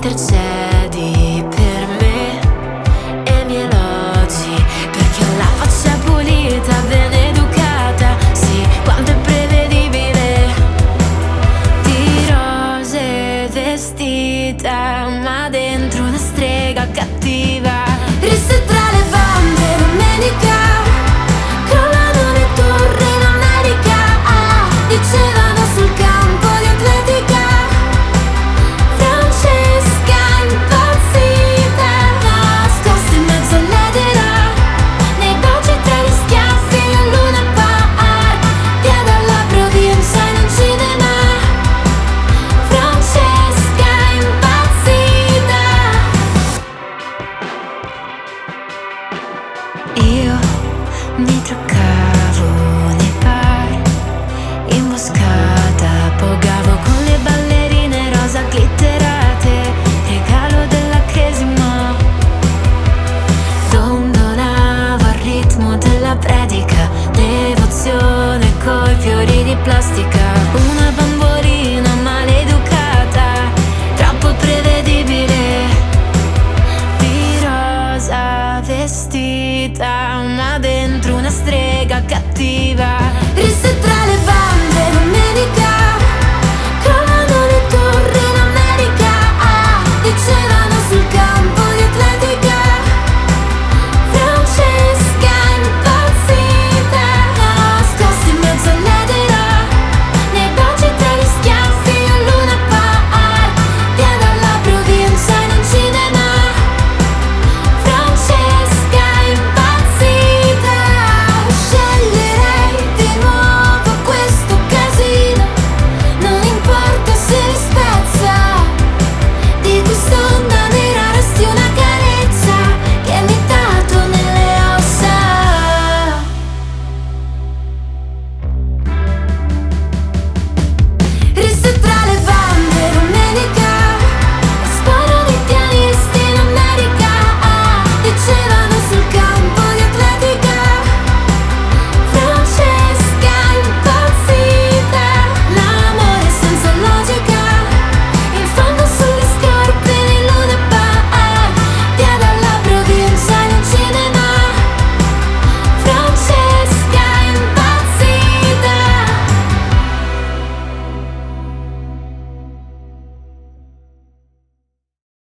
intercedi per me e mi elogi perché ho la faccia pulita, ben educata. Sì, quanto è prevedibile, di rose vestita, ma dentro una strega cattiva. Risse tra le bande domenica, crollano le torri in America. Dicevano sul campo di atletica, Francesca impazzita, nascosta in mezzo all'edera, nei baci tra gli schiaffi di un Luna Park, via dalla provincia in un cinema. Francesca impazzita. Io mi truccavo nei bar, imboscata, pogavo con le ballerine rosa glitterate, regalo della cresima. Dondolavo al ritmo della predica, devozione coi fiori di plastica. Una bambolina maleducata, troppo prevedibile, di rosa vestita, ma dentro una strega cattiva.